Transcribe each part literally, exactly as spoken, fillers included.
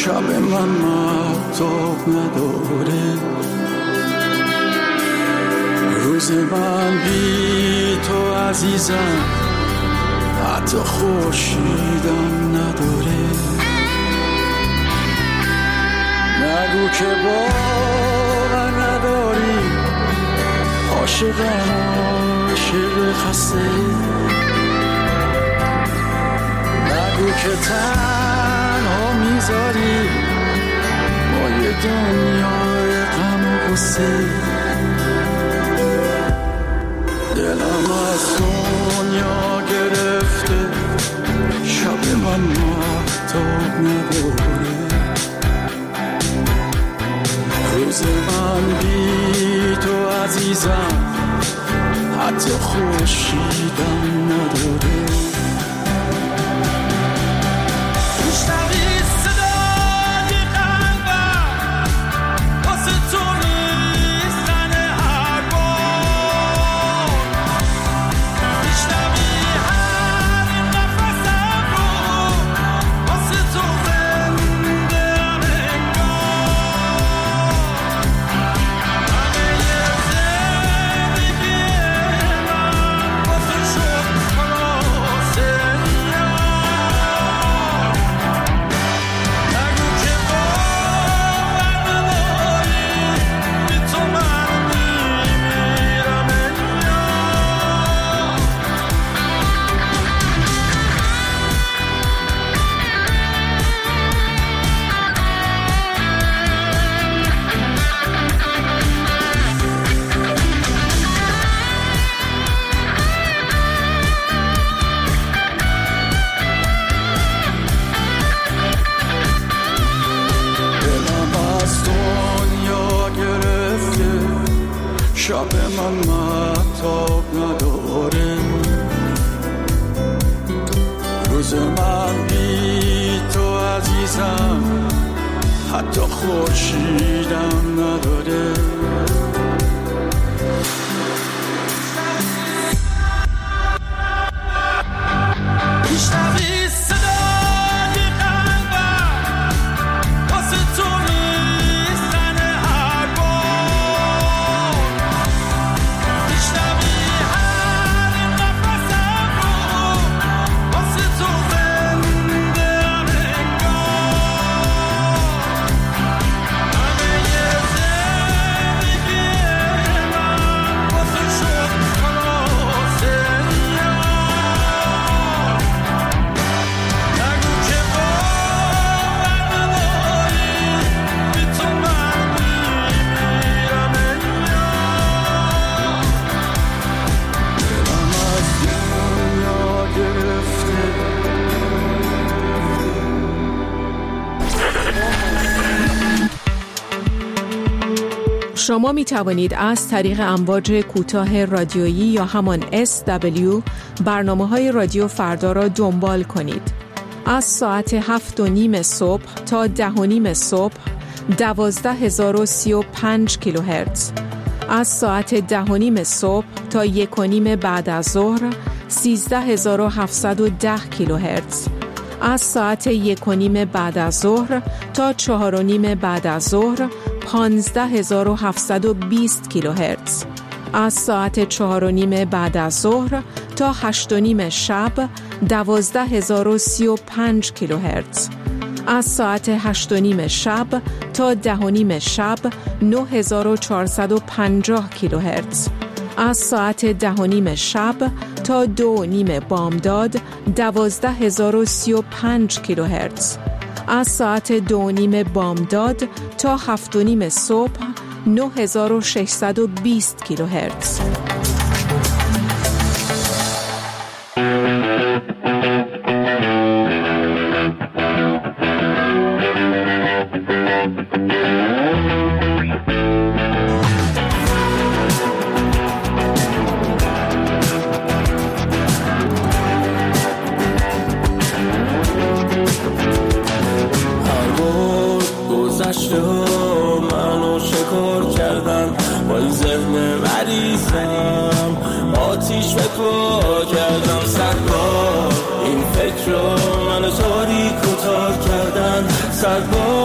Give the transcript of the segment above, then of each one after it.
شب من مهتاب نداره، روز من بی تو عزیزم حتی خورشیدم نداره. نگو که باور نداری، عاشقم عاشق خسته. نگو که تنها میذاری با یه دنیای غم و غصه. دلم از دنیا گرفته، شب من مهتاب نداره، روز من بی تو عزیزم حتی خورشیدم نداره. شب من مهتاب نداره، روز من بی تو عزیزم حتی خورشیدم نداره. شما می توانید از طریق امواج کوتاه رادیویی یا همان اس دبلیو برنامه‌های رادیو فردا را دنبال کنید. از ساعت هفت و نیم صبح تا ده و نیم صبح دوازده هزار و سی و پنج کیلوهرتز، از ساعت ده و نیم صبح تا یک و نیم بعد از ظهر سیزده هزار و هفتصد و ده کیلوهرتز، از ساعت یک و نیم بعد از ظهر تا چهار و نیم بعد از ظهر پانزده هزار و هفتصد و بیست کیلوهرتز، از ساعت چهار و نیم بعد از ظهر تا هشت و نیم شب دوازده هزار و سی و پنج کیلوهرتز، از ساعت هشت و نیم شب تا ده و نیم شب نه هزار و چهارصد و پنجاه کیلوهرتز، از ساعت ده و نیم شب تا دو و نیم بامداد دوازده هزار و سی و پنج کیلوهرتز، از ساعت دو و نیم بامداد تا هفت و نیم صبح نه هزار و ششصد و بیست کیلوهرتز. منو شکار کردن با این ذهن مریضم، آتیش به پا کردم سربار این فکر رو منو تاریک و تار کردن سربار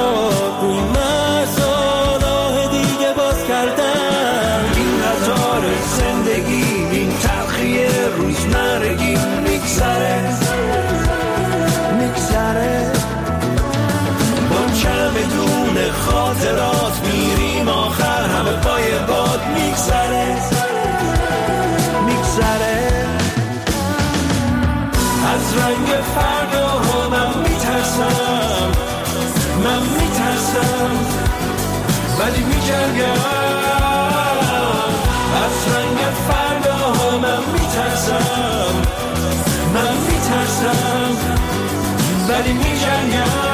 میجنگم از رنگ فردا من میترسم من میترسم ولی میجنگم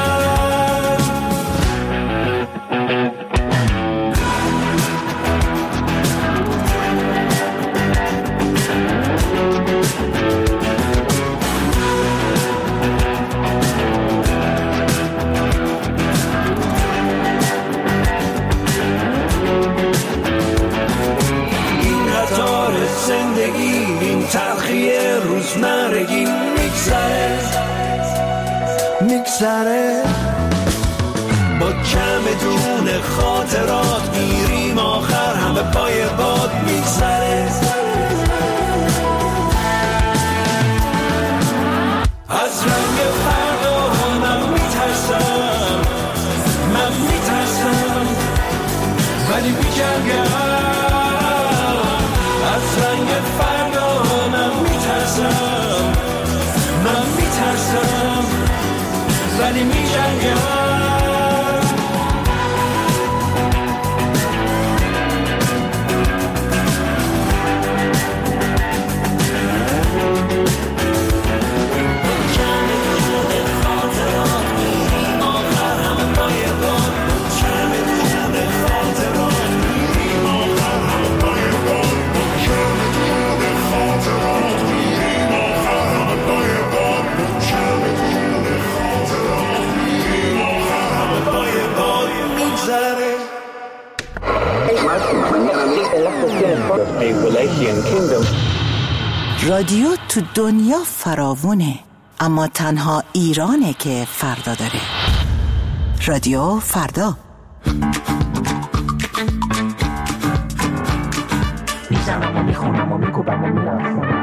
روزمرگی میگذره میگذره با کم دون خاطرات میریم آخر همه پای باد میگذره از رنگ فردا من میترسم من میترسم ولی میجنگم از رنگ فردا من میترسم من میترسم ولی میجنگم رادیو تو دنیا فراوونه، اما تنها ایرانه که فردا داره. رادیو فردا. میزنم و میخونم و میگوبم و میرفم.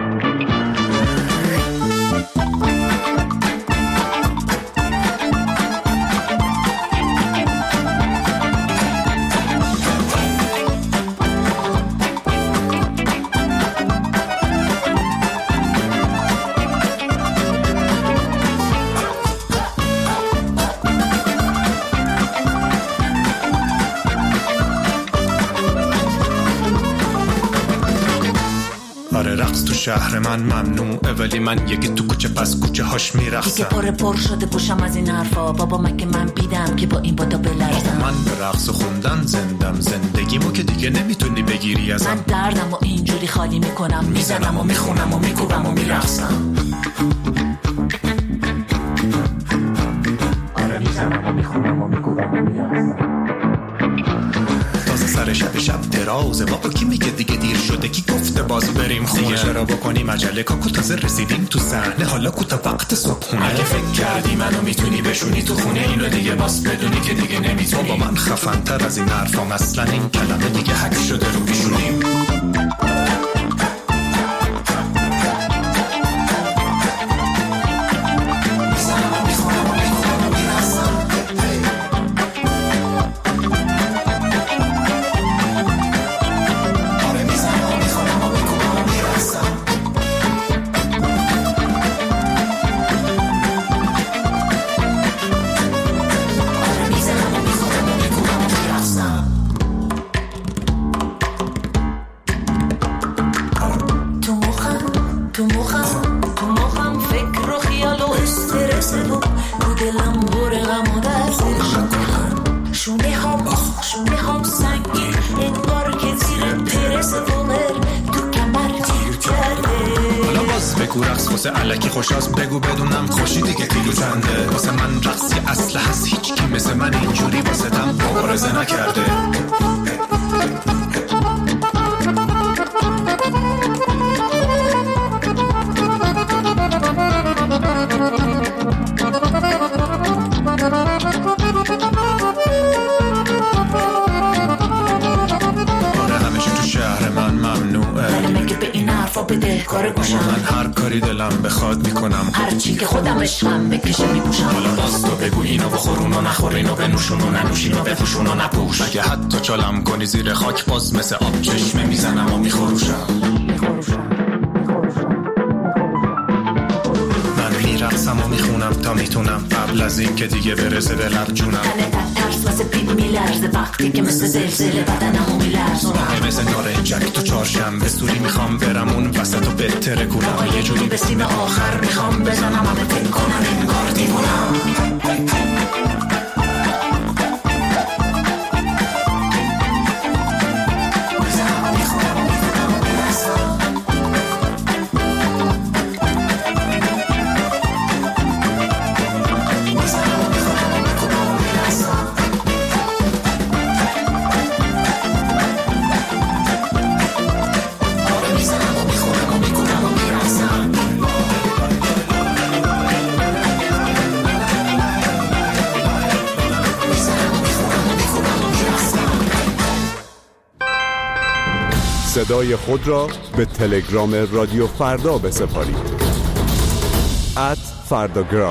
شهر من ممنوعه ولی من یکی تو کوچه پس کوچه هاش میرقصم دیگه پر پر شده پوشم از این حرفا بابا مگه من بیدم که با این بادا بلرزم من به رقص و خوندن زندم زندگیمو که دیگه نمیتونی بگیری ازم من دردم و اینجوری خالی میکنم میزنم و میخونم و میکوبم و میرقصم آره میزنم و میخونم و میکوبم و میرقصم سر شب شب درازه بابا کی میگه دیگه دیر شده کی گفته باز بریم خونه دیگه چرا بکنیم عجله کاکو تازه رسیدیم تو صحنه حالا کوتا وقت صبحونه اگه فکر کردی منو میتونی بشونی تو خونه اینو دیگه باز بدونی که دیگه نمیتونی بابا من خفن تر از این حرفام اصلا این کلمه دیگه حک شده رو پیشونیم الکی خوشاست بگو بدونم خوشی دیگه کیلو چنده واسه من رقصی اصل هست هیچ کی مثل من اینجوری واسه تم مبارزه نکرده کار گوشم من هر کاری دلم بخواد میکنم هر چی که خودم عشقم بکشه میپوشم حالا باز تو بگو اینو بخور اونو نخور اینو بنوشون و ننوشین و بپوشون و نپوش مگه حتی چالم کنی زیر خاک باز مثل آب چشمه میزنم و میخوروشم من میرقصم و میخونم تا میتونم قبل از این که دیگه برسه دلم جونم تنه ترس واسه پیپ میلرزه وقتی که مثل زلزله بدنمو میلرزونم مثل نارنجک تو چهارشنبه سوری میخوام برم اون وسط و بهتره کنم یه جوری به سیم آخر میخوام بزنم همه فکر کنم انگار دیوونم صدای خود را به تلگرام رادیو فردا بسپارید. ات فرداگرام.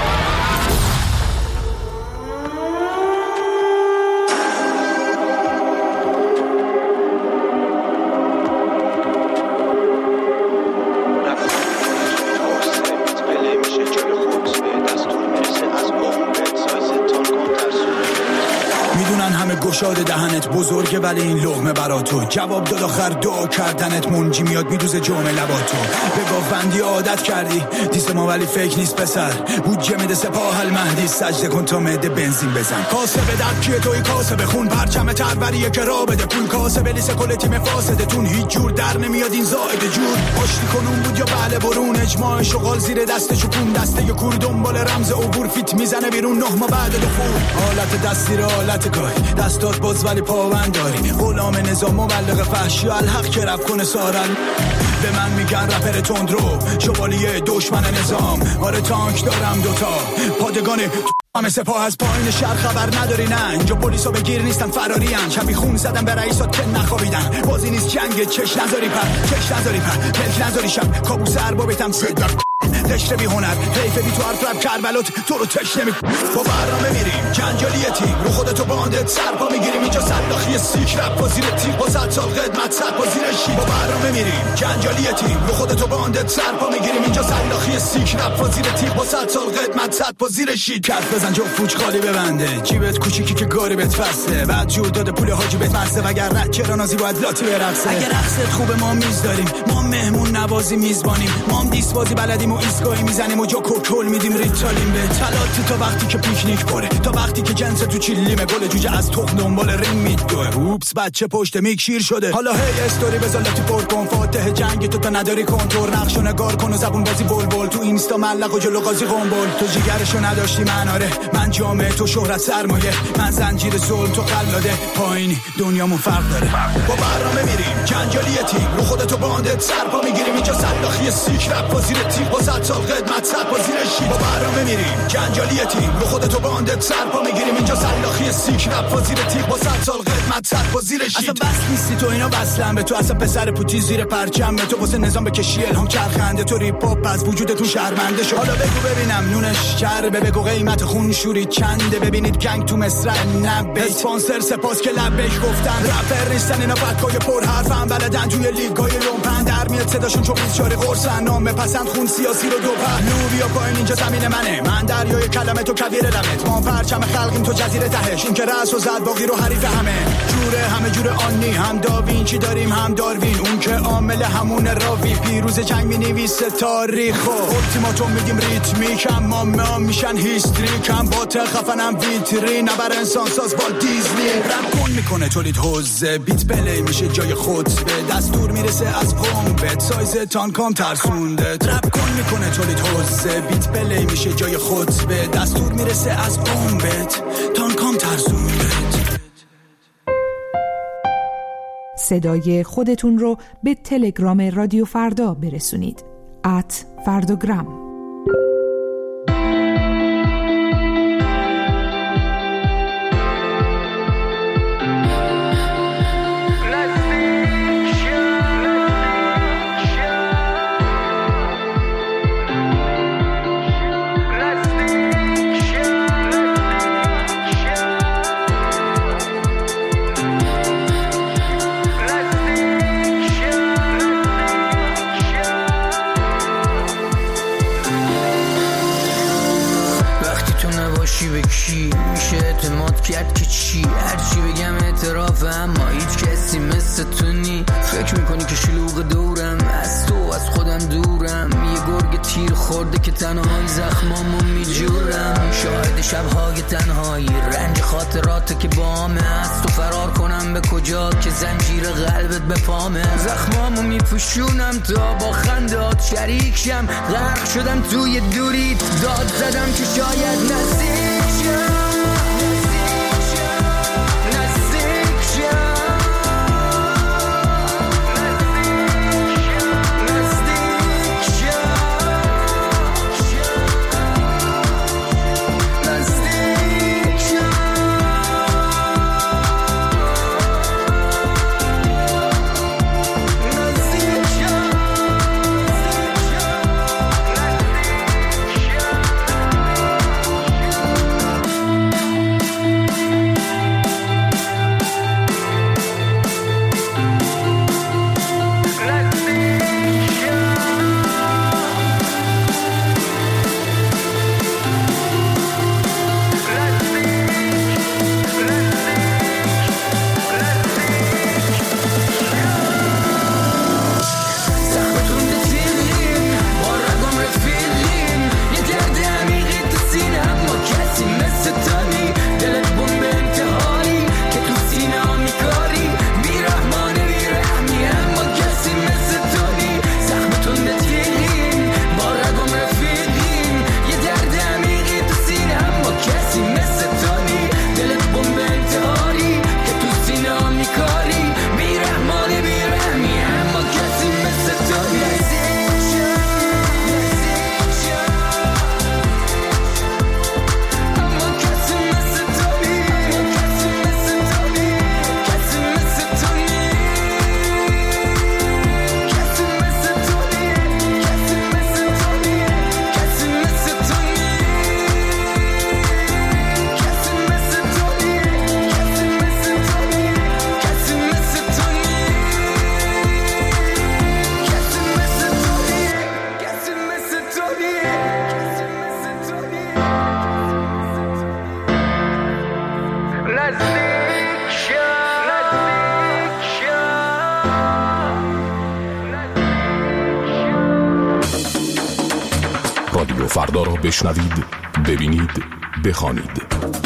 گشاد دهنت بزرگه ولی این لقمه برا تو جواب داد آخر دعا کردنت منجی میاد میدوزه جامعه لبا تو به گاوبندی عادت کردی دیست ما ولی فیک نیست پسر بودجه میده سپاه المهدی سجده کن تا مده بنزین بزن کاسه به درد کیه توی کاسه بخون پرچم تربریه که را بده پول کاسه به لیسه کل تیم فاسده تون هیچ جور در نمیاد این زائد جور آشتی کنون بود یا بله برون اجماع شغال زیر دست چکون دسته ی کور دنبال رمز عبور فیت میزنه بیرون نه ما بعد دخول حالت دستی را حالت گاهی دستات باز ولی پاوند داری غلام نظام مبلغ فحشی الحق که رفت کنه سارن به من میگن رپر تندرو شوالیه دشمن نظام آره تانک دارم دوتا پادگان همه سپاه از پایین شهر خبر نداری نه اینجا پلیسا بگیر نیستن فراری ان شبی خون زدن به رئیسات که نخوابیدن بازی نیست جنگ چش نذاری پر چش نذاری پر ملک نذاری شب کابوس اربابتم صدق دشت بی هنر حیف بی تو حرف رب کربلات تو رو تش نمی با برنامه میریم جنجالی تیم رو خودتو باندت سرپا میگیریم اینجا سلاخی سیک رب با زیر تیم با صد سال قدمت صد با زیر شی با برنامه میریم جنجالی تیم رو خودتو باندت سرپا میگیریم اینجا سلاخی سیک رب با زیر تیم با صد سال قدمت صد با زیر شی کف بزن جو فوج خالی ببنده جیبت کوچیکی که گاری بهت فسته بعد جو داده پول حاجی بهت مسته وگر رد چرا نازی باید لاتی برقصه اگه رقصت خوبه ما میز داریم ما مهمون نوازی میزبانیم ما هم دیس بازی بلدیم و ایستگاهی میزنیم و جا کوکل میدیم ریتالیم به تلاتی تا وقتی که پیکنیک پره تا وقتی که جنس تو چیلیمه گل جوجه از تخم دنبال ریم میدوه اوپس بچه پشت میک شیر شده حالا هی استوری بذار لاتی پر کن فاتح جنگ تو تا نداری کنترل نقشو نگار کن و زبون بازی بلبل تو اینستا ملق و جلو قاضی قنبل تو جیگرشو نداشتی من آره من جامعه تو شهرت سرمایه من زنجیر ظلم تو قلاده پایینی دنیامون فرق داره با برنامه میریم جنجالی تیم رو خودتو باندت سرپا میگیریم اینجا سلاخی سیک رپ با زیر تیم با صد سال قدمت صد با زیر شی با برنامه میریم جنجالی تیم رو خودتو باندت سرپا میگیریم اینجا سلاخی سیک رپ با زیر تیم با صد سال قدمت صد با زیر شی اصلا بس نیستی تو اینا بسلم به تو اصلا پسر پوتی زیر پرچم به تو واسه نظام بکشی الهام چرخنده تو ریپ هاپ از وجودتون شرمنده شو حالا بگو ببینم نونش چربه بگو قیمت خون شوری چنده ببینید گنگ تو مصرع نبه اسپانسر سپاس که لبش گفتن رپر نیستن اینا فکای پر حرفن بلدن توی لیگای لومپن در میاد صداشون چون بیچاره قرصن نام پسند خون سیاسی رو دو پهلو بیا پایین اینجا زمین منه من دریای کلمه تو کویر لغت ما پرچم خلقیم تو جزیره تهش این که رأس و زد باقی رو حریف همه جوره همه جوره آنی هم داوینچی داریم هم داروین اون که عامل همون راوی پیروز جنگ می‌نویسه تاریخو التیماتوم میگیم ریتمیک اما ما میشن هیستریک هم باطل خفنم ویترین نبر انسان ساز با دیزنی رپ کن میکنه تولید حوزه بیت پلی میشه جای خطبه دستور میرسه از قومت سایز تانکام ترسونده رپ کن میکنه تولید حوزه بیت پلی میشه جای خطبه دستور میرسه از قومت تانکام ترسونده. صدای خودتون رو به تلگرام رادیو فردا برسونید. ات فرداگرام. اطرافه اما هیچ کسی مثل تو نی. فکر میکنی که شلوغ دورم، از تو از خودم دورم. یه گرگ تیر خورده که تنهایی زخمامو میجورم. شاهد شبهای تنهایی، رنج خاطرات که بامه. از تو فرار کنم به کجا که زنجیر قلبت به پامه. زخمامو میپوشونم تا با خندات شریک شم. غرق شدم توی دوریت، داد زدم که شاید نزدیک شم. رادیو فردا را بشنوید، ببینید، بخوانید.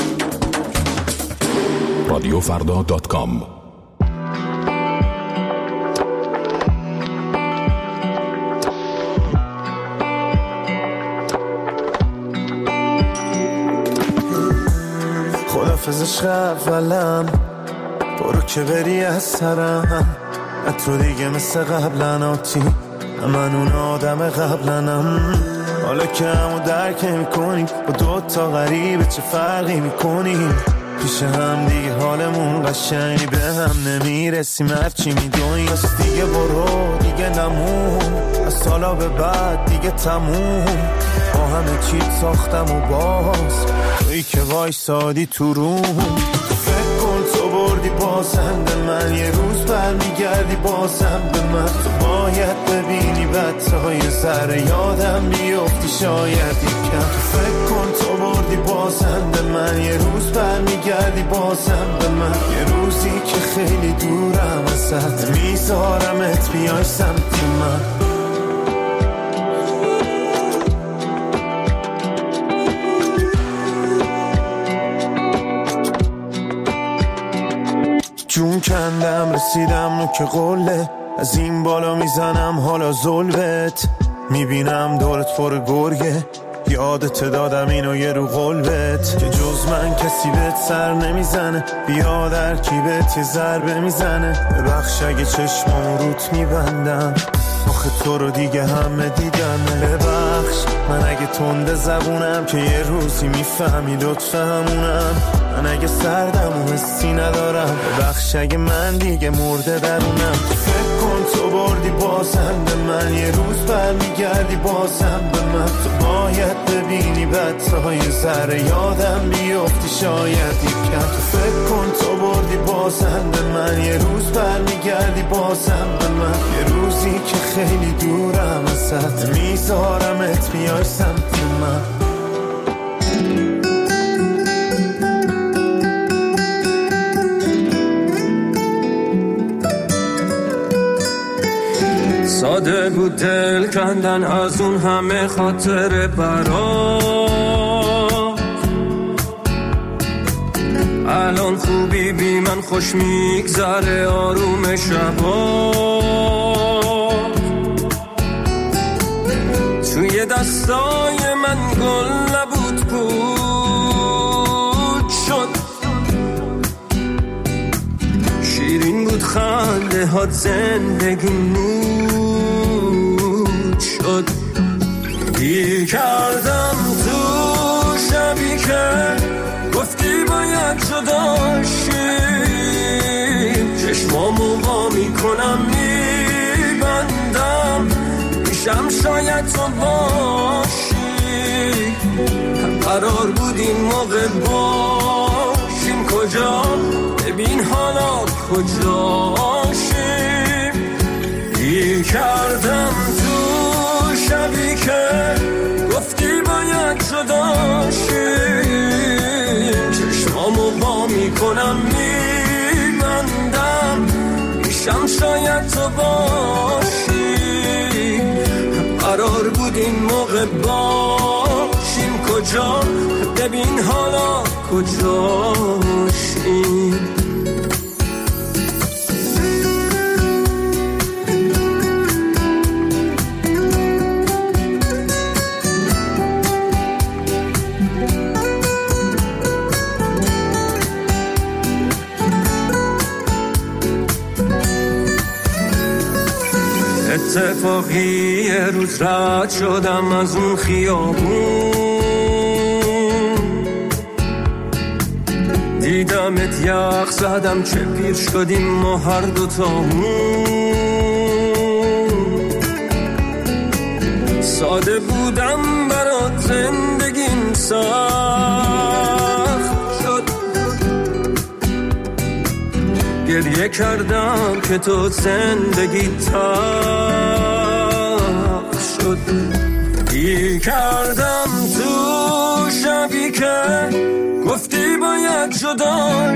رادیو فردا دات کام. خدافظ عشق اولم، برو که بری از سرم. اترو دیگه مثل قبلن آتی، من اون آدم قبلنم. حالا که همو درک میکنیم، با دوتا غریبه چه فرقی میکنیم. پیش هم دیگه حالمون قشنگی، به هم نمیرسیم هرچی میدونی. از دیگه برو دیگه نمون، از سالا به بعد دیگه تموم. با همه چی ساختم و باز تویی که وایسادی تو روم. تو فکر کن تو بردی بازم به من، یه روز برمیگردی بازم به من. تو باید ببینی بدتای سر یادم بیفتی شاید یکم. تو فکر کن تو بردی بازم به من، یه روز برمیگردی بازم به من. یه روزی که خیلی دورم ازت، میذارمت بیای سمت من. جون کندم رسیدم نوک قله، از این بالا میزنم حالا ظلمت. میبینم دورت پر گرگه، یادت دادم اینو یه رو قلبت. که جز من کسی بهت سر نمیزنه، بیا در کیبت یه ضربه میزنه. ببخش اگه چشمامو روت میبندم، آخه تو رو دیگه همه دیدن. ببخش من اگه تنده زبونم، که یه روزی میفهمی لطف همونم. من اگه سردم و حسی ندارم، ببخش اگه من دیگه مرده درونم. فکر کن تو بردی بازم به من، یه روز برمیگردی بازم به من. تو باید ببینی بدتای سر یادم بیفتی شاید یکم. تو فکر کن تو بردی بازم به من، یه روز برمیگردی بازم به من. یه روزی که خیلی دورم ازت، میذارمت بیای سمت من. ساده بود دل کندن از اون همه خاطر برات. الان خوبی بی من خوش میگذره آروم شبات. توی دستای من گل نبود بود شد، شیرین بود خنده هات زندگی نود شد. گیر کردم تو شبی که گفتی باید جدا شیم، چشمامو وا میکنم میبندم میشم شاید تو باشی. قرار بود این موقع باشیم کجا، ببین حالا کجاشیم. گیر کردم تو شبی که گفتی باید جدا شیم، چشمامو وا میکنم میبندم میشم شاید تو باشی. قرار بود این موقع باشیم کجا، ببین حالا کجاشیم. اتفاقی یه روز رد شدم از اون خیابون، دیدمت یخ زدم چه پیر شدیم ما هر دوتامون. ساده بودم برات زندگیم سخت شد، گریه کردم که تو زندگی تلخ شد. گیر کردم تو شبی که گفتی باید جدا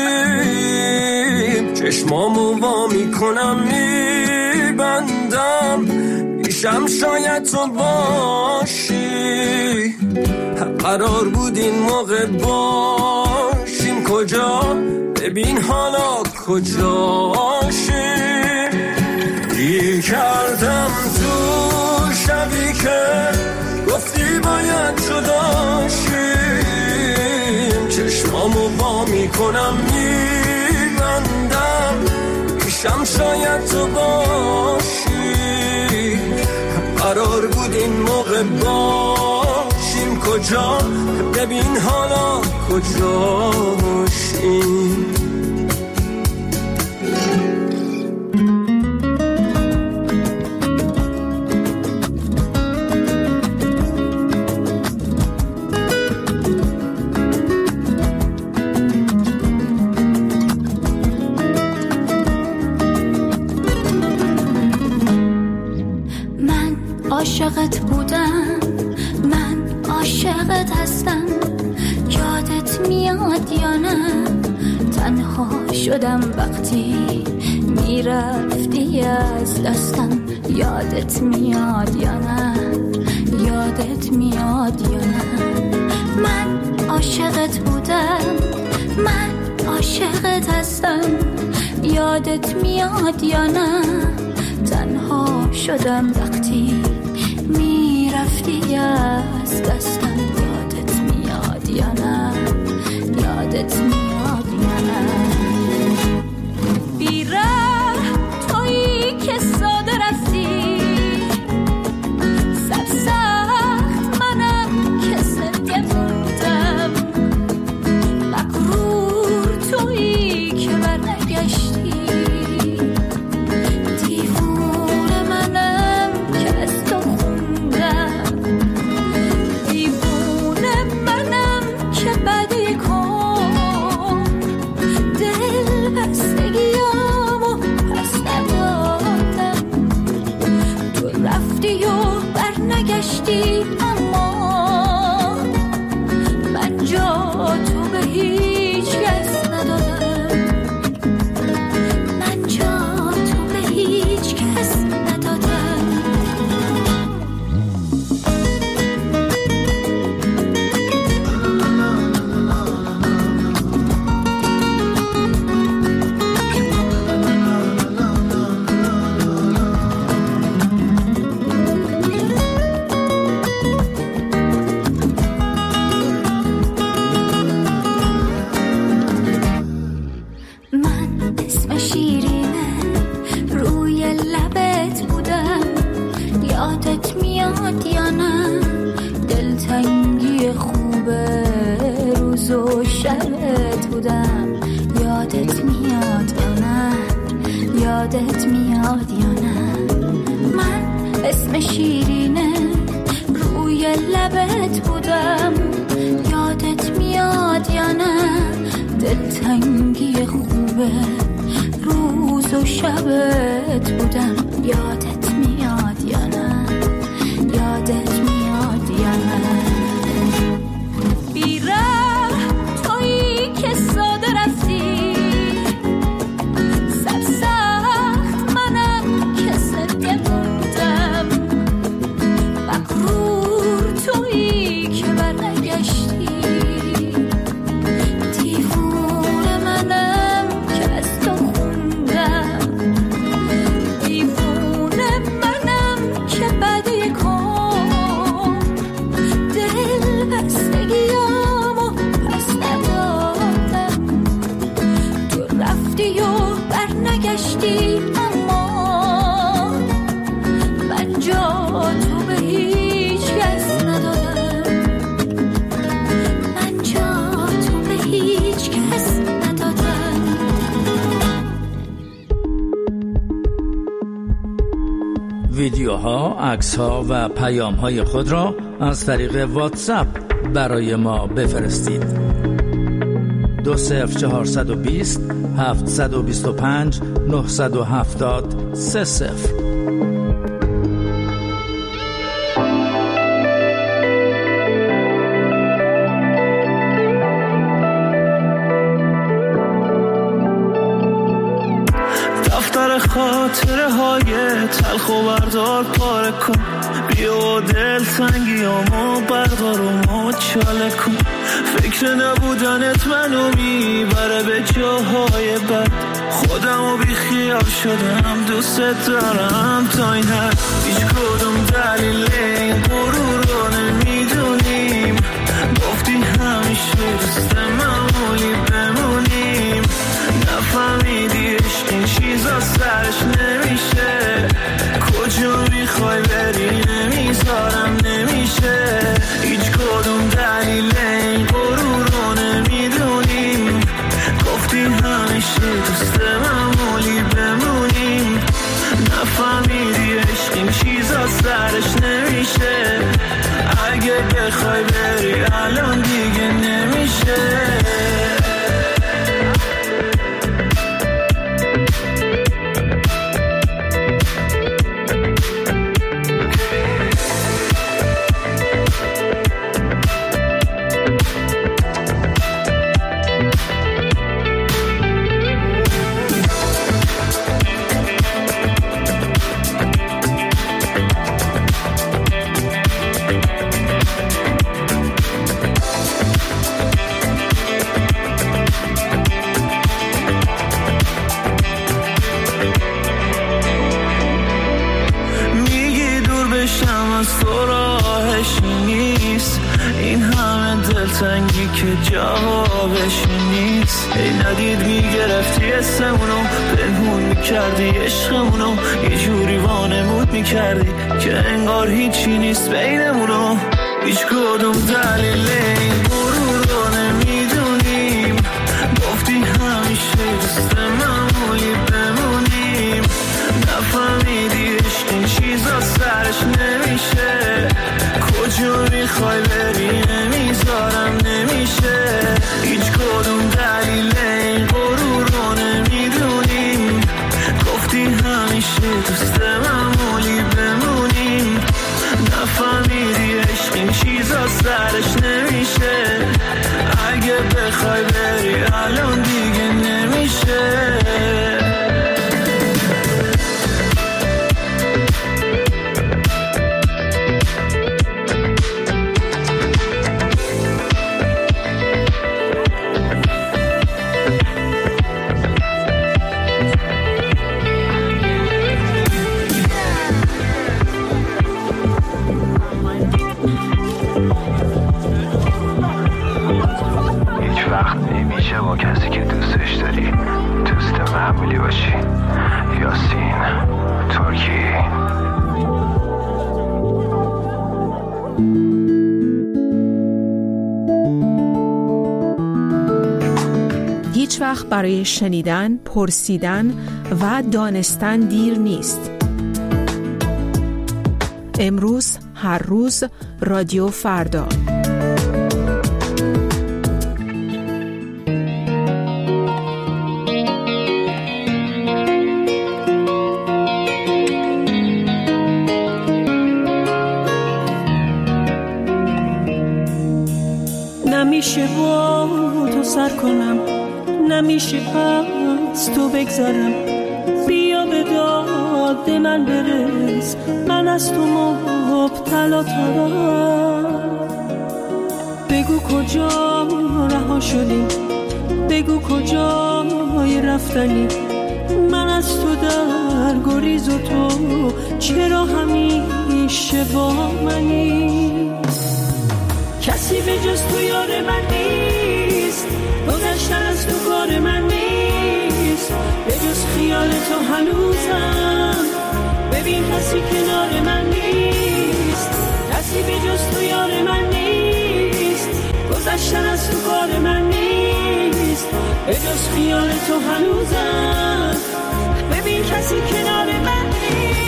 شیم، چشمامو وا میکنم میبندم میشم شاید تو باشی. قرار بود این موقع باشیم کجا، ببین حالا کجاشیم. گیر کردم تو شبی که گفتی باید جدا شیم، چشمامو وا میکنم میبندم میشم شاید تو باشی. قرار بود این موقع باشیم کجا، ببین حالا کجاشیم. عاشقت بودم، من عاشقت هستم، یادت میاد یا نه؟ تنها شدم وقتی میرفتی از دستم، یادت میاد یا نه؟ یادت میاد یا نه؟ من عاشقت بودم، من عاشقت هستم، یادت میاد یا نه؟ تنها شدم وقتی میرفتی از دستم، یادت میاد یا نه؟ یادت میاد یا نه؟ بیره تویی که ساده رفتی، سرسخت منم که سرگه موندم، مغرور تویی که برنگشتی، دیوونه منم که از تو خوندم. شبت بودم. یادت میاد یا نه؟ یادت میاد یا نه؟ من اسم شیرینه روی لبت بودم. یادت میاد یا نه؟ دلتنگی خوبه روز و شبت بودم. یادت میاد یا نه؟ یادت میاد یا نه؟ بیره تویی که ساده رفتی، سرسخت منم که سده موندم. مغرور تویی که برنگشتی، دیوونه منم که از تو خوندم. دیوونه منم که بعد یکم دل بستگیامو پس ندادم. تو رفتی و برنگشتی، اما من جا تو به هیچ کس ندادم. من جا تو به هیچ کس ندادم. ویدیوها، عکس‌ها و پیام‌های خود را از طریق واتساپ برای ما بفرستید. دو صفر چهارصد و بیست هفتصد و بیست و پنج نهصد و هفتاد سه صفر. دفتر خاطره های تلخ و بردار پاره کن. بیا دل تنگیامو بردار و مچاله کن. فکر نبودنت منو میبره به جاهای بد. خودم و بی خیال شدم، دوست دارم تا این حد. هیچ کدوم دلیل این غرور رو نمیدونیم. گفتی همیشه دوست معمولی بمونیم. نفهمیدی عشق این چیزا سرش نمیشه. کجا میخوای بری نمیذارم نمیشه. هیچ کدوم دلیل این غرور رو نمیدونیم. گفتی همیشه دوست معمولی بمونیم. نفهمیدی عشق این چیزا سرش نمیشه. اگه بخوای بری الان دیگه نمیشه. تنگی که جوابش نیست. ای ندید میگرفتی اسمونو، پنهون میکردی عشقمونو. یه جوری وانمود میکردی که انگار هیچی نیست بینمونو. هیچ کدوم دلیل این غرور رو نمیدونیم. گفتی همیشه دوست معمولی بمونیم. نفهمیدی عشق این چیزا سرش نمیشه. کجا میخوای بری نمیذارم نمیشه. هیچ کدوم دلیل این غرور رو نمیدونیم. گفتی همیشه دوست معمولی بمونیم. نفهمیدی عشق این چیزا سرش نمیشه. اگه بخوای بری الان دیگه نمیشه. با کسی که دوستش داری دوست معمولی باشی. یاسین ترکی. هیچ وقت برای شنیدن، پرسیدن و دانستن دیر نیست. امروز، هر روز، رادیو فردا. نمیشه با تو سر کنم، نمیشه از تو بگذرم، بیا به داد من برس، من از تو مبتلا ترم. بگو کجا رها شدی، بگو کجای رفتنی، من از تو در گریز و تو چرا همیشه با منی. کسی به جز تو یار من نیست، گذشتن از تو کار من نیست، به جز خیال تو هنوزم، ببین کسی کنار من نیست. کسی به جز تو یار من نیست، گذشتن از تو کار من نیست، به جز خیال تو هنوزم، ببین کسی کنار من نیست.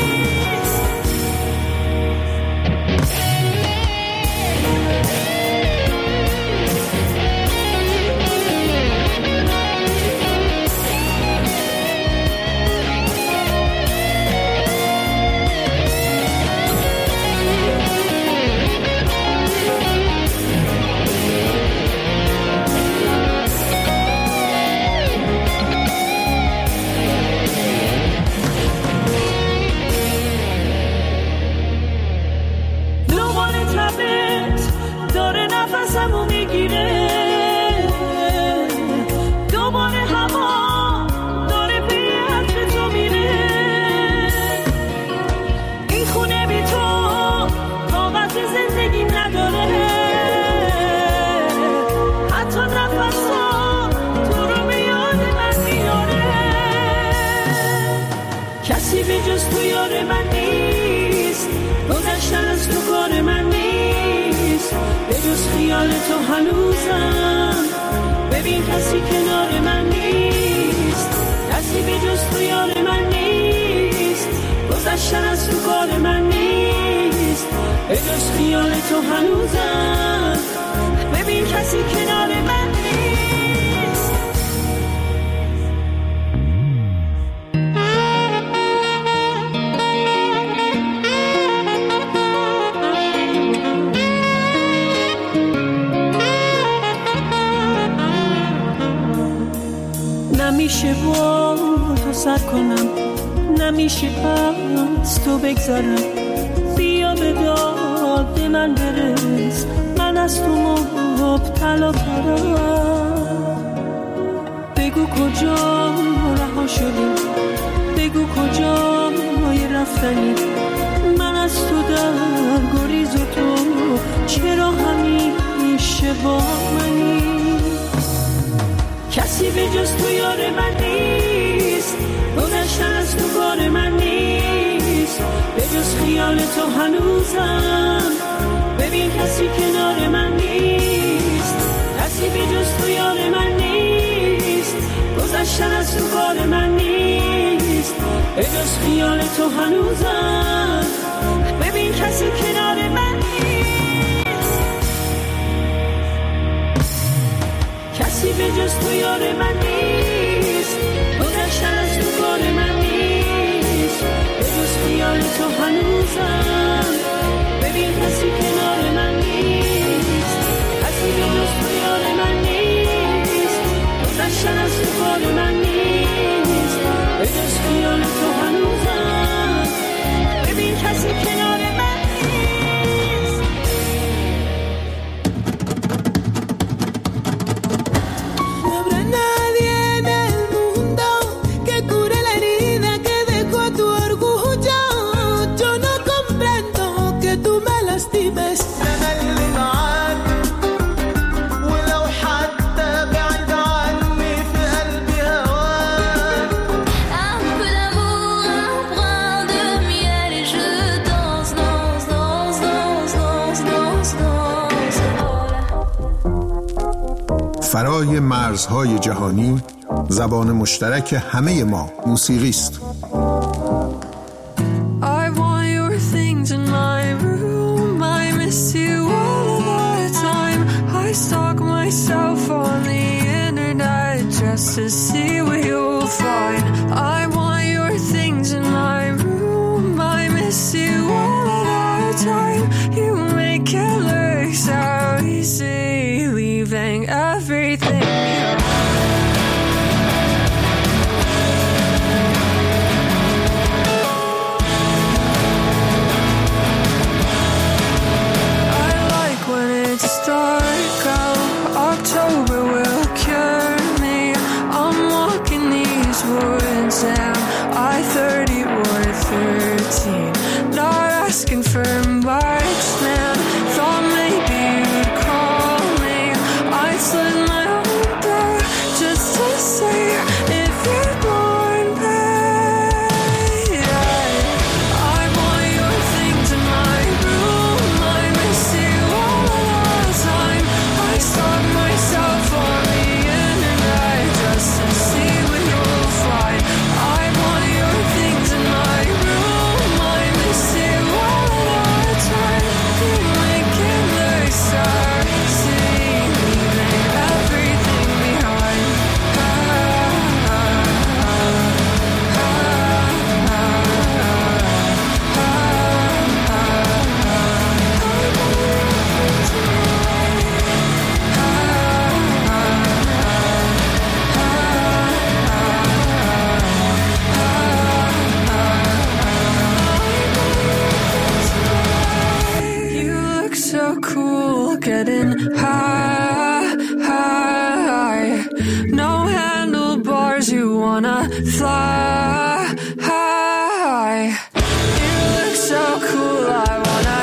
نفسمو میگیره، دوباره هوا داره به عطر تو میره. این خونه بی تو طاقت زندگی نداره، حتی نفسا تو رو به یاد من میاره. کسی به جز تو یار من نیست، گذشتن از تو کار من نیست، به جز خیال تو هنوزم، ببین کسی کنار من نیست. کسی به جز تو یار من نیست، گذشتن از تو کار من نیست، به جز خیال تو هنوزم، ببین کسی کنار من نیست. نمیشه با تو سر کنم، نمیشه از تو بگذرم، بیا به داد من برس، من از تو مبتلا ترم. بگو کجا رها شدی، بگو کجای رفتنی، من از تو در گریز و تو چرا همیشه با منی. کسی به جز تو یار من نیست، گذشتن از تو کار من نیست، به جز خیال تو هنوزم، ببین کسی کنار من نیست. کسی به جز تو یار من نیست، گذشتن از تو کار من نیست، به جز خیال تو هنوزم، ببین کسی کنار من نیست. کسی به جز تو یار من نیست، گذشتن از تو کار من نیست، به جز خیال تو هنوزم، ببین کسی کنار من نیست. کسی به جز تو یار من نیست، گذشتن از تو کار من نیست، به جز خیال تو هنوزم، ببین کسی کنار من نیست. فرای مرزهای جهانی زبان مشترک همه ما موسیقی است. I want your things in my room. I miss you all the time. I stalk myself on the internet just to see what you'll find. I want your things in my room. I miss you all the time. You make it look so easy, leaving everything behind. October will cure me. I'm walking these woods. Am I thirty or thirteen? Not asking for much, man. Thought maybe you'd call me. I slid my own door just to see if you'd want pay. I want your things in my room. I miss you all the time. I stalk myself on the internet just to see what you'll find. I want your things in my room. I miss you all the time. You make it look so easy, leaving everything behind. You look so cool, getting high, high. No handlebars, you wanna fly high. You look so cool, I wanna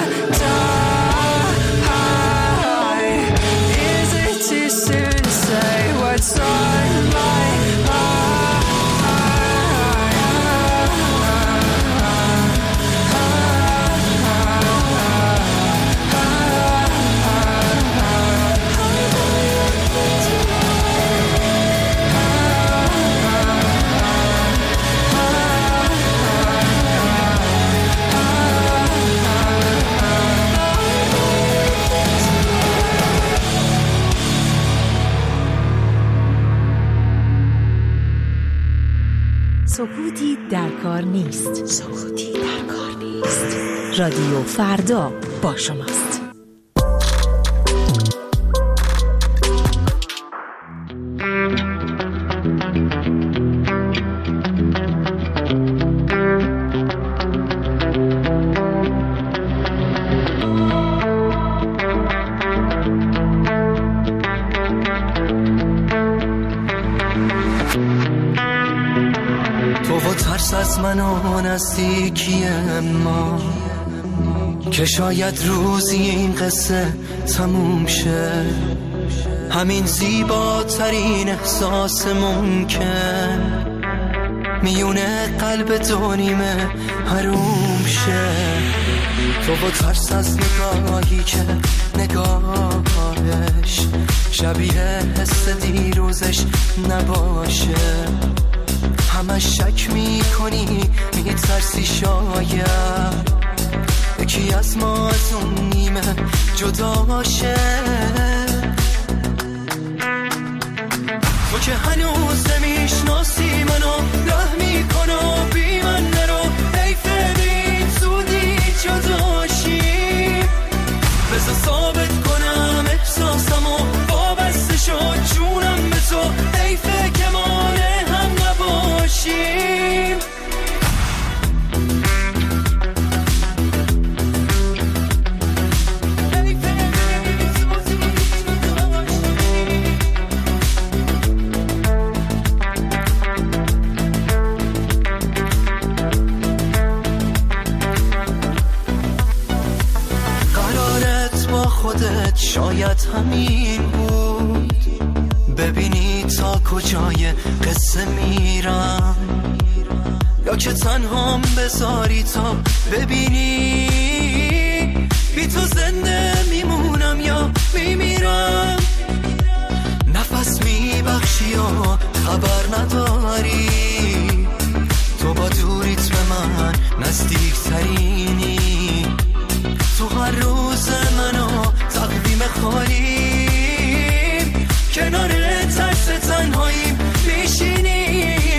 die. Is it too soon to say what's on my سکوتی در کار نیست. سکوتی در کار نیست. رادیو فردا با شماست. از من و نزدیکی ما که شاید روزی این قصه تموم شه، همین زیباترین احساس ممکن میونه قلب دو نیمه حروم شه. تو با ترس از نگاهی که نگاهش شبیه حس دیروزش نباشه، همش شک میکنی میترسی شاید یکی از ما از اون نیمه جداشه. تو که هنوز نمیشناسی منو ره میکنو بی من نرو، حیفه بین زودی جداشیم. بذار ثابت کنم احساسمو وابسته شد جونم به تو، حیفه که مانه هم نباشیم. خودت شاید همین بود، ببینی تا کجای قصه میرم، یا که تنهام بذاری تا ببینی بی تو زنده میمونم یا میمیرم. نفس میبخشی باشی یا خبر نداری، تو با دوریت به من نزدیک ترینی، تو هر روز منو تقویم خالیم، کنار ترس تنهاییم میشینی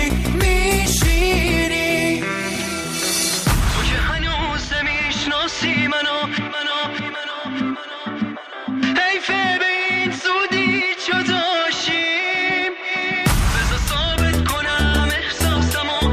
میشینی، تو که هنوز نمیشناسی منو منو منو منو حیفه به این زودی جداشیم، بذار ثابت کنم احساسمو،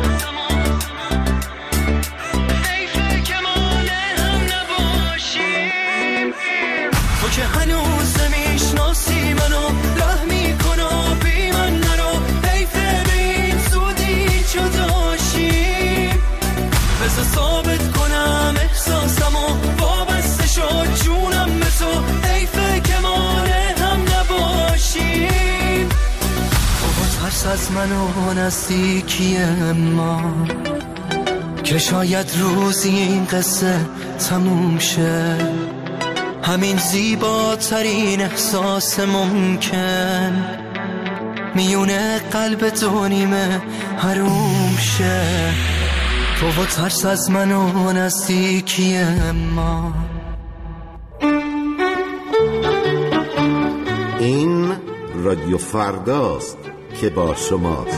حیفه که مال هم نباشیم، تو که هنوز نمیشناسی منو ره میکنم بی من نرو، حیفه به این زودی جداشیم، بذار ثابت کنم احساسمو، وابسته شد جونم به تو، حیفه که مال هم نباشیم، بابا ترس از منو نزدیکی ما، که شاید روزی این قصه تموم شه، همین زیباترین احساس ممکن میونه قلب دو نیمه حروم شه، تو با ترس از منو نزدیکی ما. این رادیو فرداست که با شماست.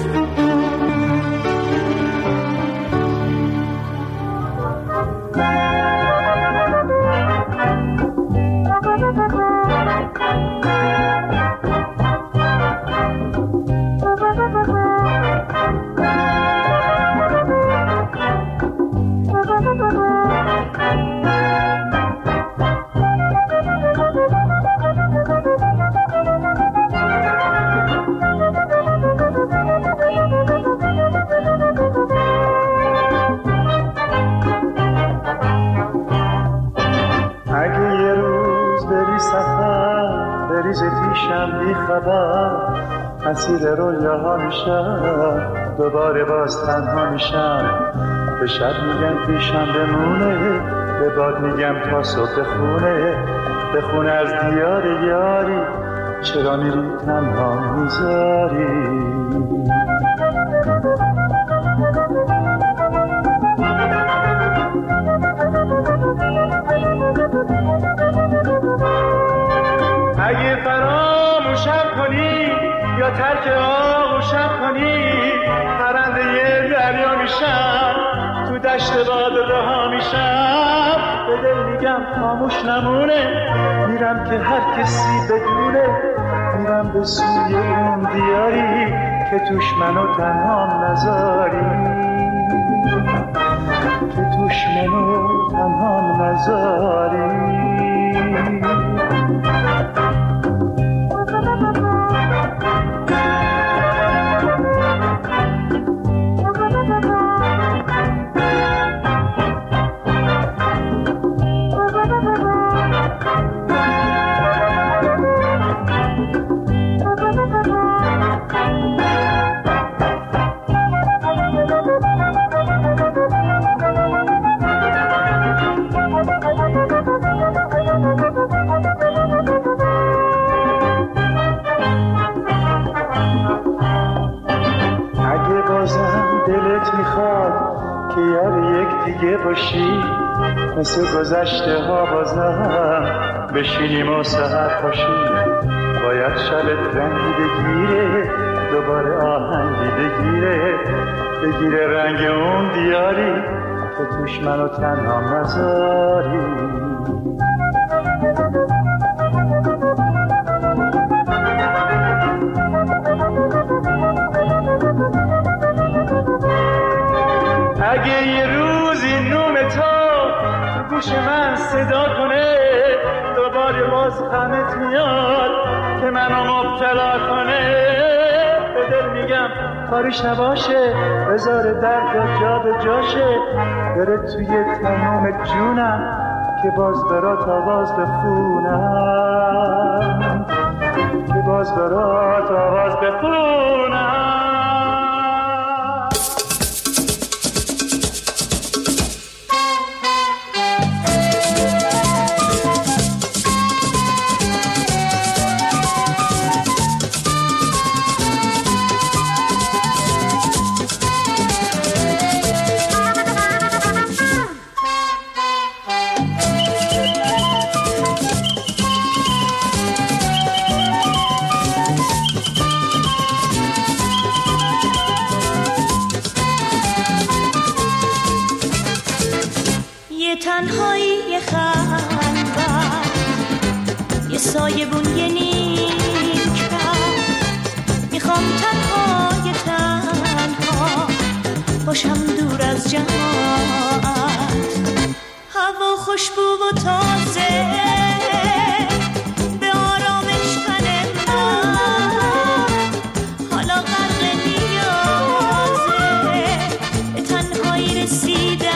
مسیر رویاها میشم، دوباره باز تنها میشم، به شب میگم پیشم بمونه، به باد میگم تا صبح بخونه، بخونه از دیار یاری، چرا میری تنها میذاری. اگه فراموشم کنی یا ترک آغوشم کنی، پرنده یه دریا میشم، تو دشت باد رها میشم، به دل میگم خاموش نمونه، میرم که هر کسی بدونه، میرم به سوی اون دیاری که توش منو تنها نذاری، که توش منو تنها نذاری. مثل گذشته ها بازم بشینیم و سحر پاشیم، باید شبت رنگی بگیره، دوباره آهنگی بگیره، بگیره رنگ اون دیاری که توش منو تنها نذاری. اگه یه روزی نوم تو گوش من صدا کنه، دوباره باز غمت میاد که منو مبتلا کنه، به دل میگم کارش نباشه، بذار درد جا به جاشه، بره توی تمام جونم که باز برات آواز بخونم، که باز برات آواز بخونم. تنهایی خلوت، یه سایه بون یه نیک کرد. میخوام تنهای تنها باشم دور از جماعت، هوا خوشبو و تازه به آرامش تن من، حالا غرق نیازه به تنهایی رسیدم،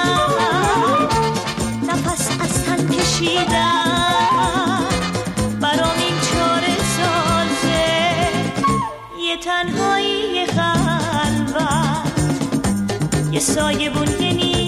نفس از تن کشیدم، برام این چاره سازه یه تنهایی خلوت، یه سایه بون یه نیست